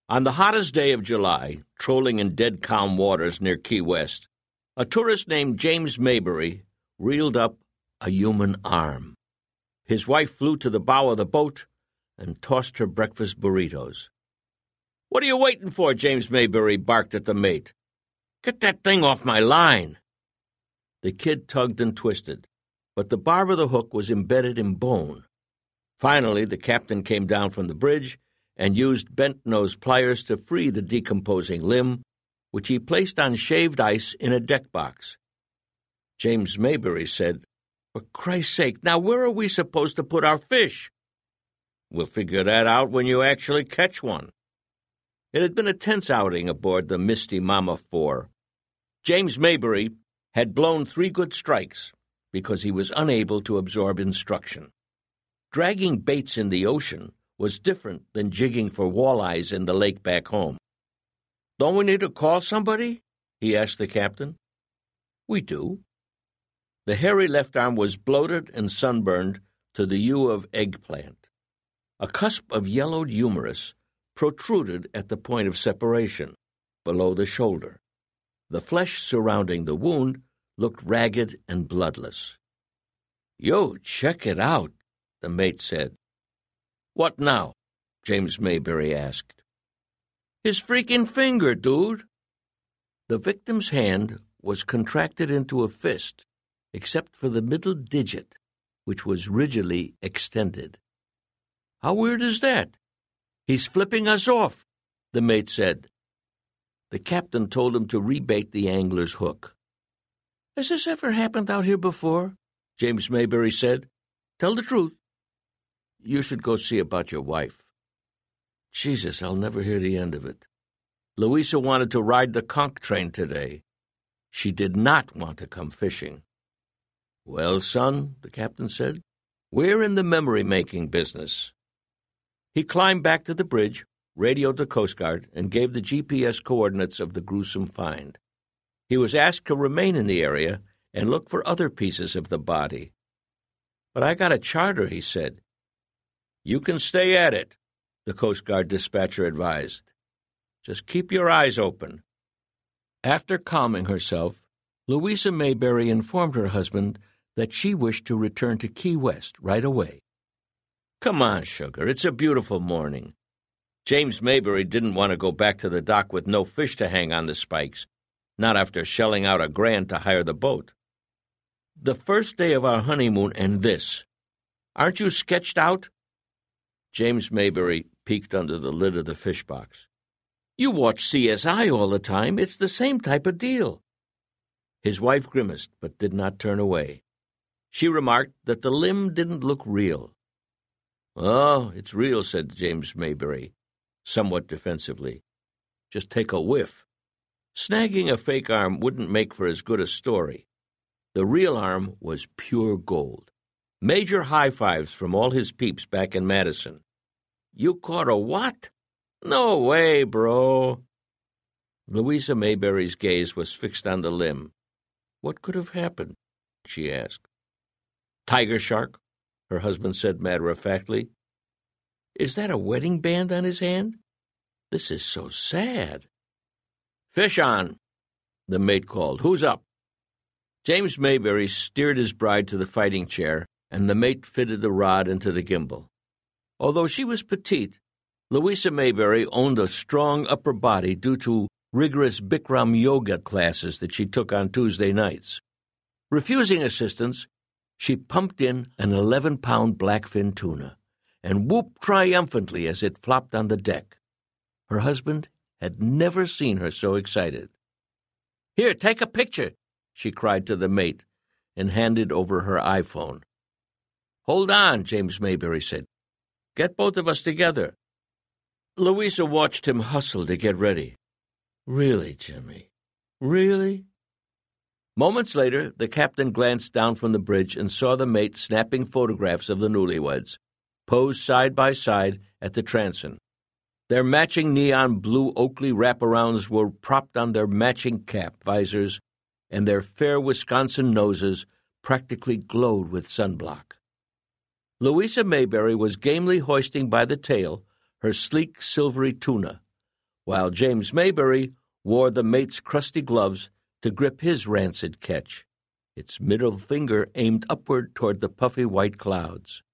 On the hottest day of July, trolling in dead calm waters near Key West, a tourist named James Maybury reeled up a human arm. His wife flew to the bow of the boat and tossed her breakfast burritos. "What are you waiting for?" James Maybury barked at the mate. "Get that thing off my line." The kid tugged and twisted, but the barb of the hook was embedded in bone. Finally, the captain came down from the bridge and used bent-nose pliers to free the decomposing limb, which he placed on shaved ice in a deck box. James Maybury said, "For Christ's sake, now where are we supposed to put our fish?" "We'll figure that out when you actually catch one." It had been a tense outing aboard the Misty Mama 4. James Maybury had blown 3 good strikes because he was unable to absorb instruction. Dragging baits in the ocean was different than jigging for walleyes in the lake back home. "Don't we need to call somebody?" he asked the captain. "We do." The hairy left arm was bloated and sunburned to the hue of eggplant. A cusp of yellowed humerus protruded at the point of separation, below the shoulder. The flesh surrounding the wound looked ragged and bloodless. "Yo, check it out," the mate said. "What now?" James Maybury asked. "His freaking finger, dude." The victim's hand was contracted into a fist, except for the middle digit, which was rigidly extended. "How weird is that?" "He's flipping us off," the mate said. The captain told him to rebait the angler's hook. "Has this ever happened out here before?" James Maybury said. "Tell the truth." "You should go see about your wife." "Jesus, I'll never hear the end of it. Louisa wanted to ride the conch train today. She did not want to come fishing." "Well, son," the captain said, "we're in the memory-making business." He climbed back to the bridge, radioed the Coast Guard, and gave the GPS coordinates of the gruesome find. He was asked to remain in the area and look for other pieces of the body. "But I got a charter," he said. "You can stay at it," the Coast Guard dispatcher advised. "Just keep your eyes open." After calming herself, Louisa Maybury informed her husband that she wished to return to Key West right away. "Come on, sugar, it's a beautiful morning." James Maybury didn't want to go back to the dock with no fish to hang on the spikes, not after shelling out $1,000 to hire the boat. "The first day of our honeymoon and this. Aren't you sketched out?" James Maybury peeked under the lid of the fish box. "You watch CSI all the time. It's the same type of deal." His wife grimaced, but did not turn away. She remarked that the limb didn't look real. "Oh, it's real," said James Maybury, somewhat defensively. "Just take a whiff. Snagging a fake arm wouldn't make for as good a story. The real arm was pure gold. Major high fives from all his peeps back in Madison." "You caught a what?" "No way, bro." Louisa Maybury's gaze was fixed on the limb. "What could have happened?" she asked. "Tiger shark," her husband said matter-of-factly. "Is that a wedding band on his hand? This is so sad." "Fish on," the mate called. "Who's up?" James Maybury steered his bride to the fighting chair, and the mate fitted the rod into the gimbal. Although she was petite, Louisa Maybury owned a strong upper body due to rigorous Bikram yoga classes that she took on Tuesday nights. Refusing assistance, she pumped in an 11-pound blackfin tuna and whooped triumphantly as it flopped on the deck. Her husband had never seen her so excited. "Here, take a picture," she cried to the mate and handed over her iPhone. "Hold on," James Maybury said. "Get both of us together." Louisa watched him hustle to get ready. "Really, Jimmy? Really?" Moments later, the captain glanced down from the bridge and saw the mate snapping photographs of the newlyweds, posed side by side at the transom. Their matching neon blue Oakley wraparounds were propped on their matching cap visors, and their fair Wisconsin noses practically glowed with sunblock. Louisa Maybury was gamely hoisting by the tail her sleek, silvery tuna, while James Maybury wore the mate's crusty gloves to grip his rancid catch, its middle finger aimed upward toward the puffy white clouds.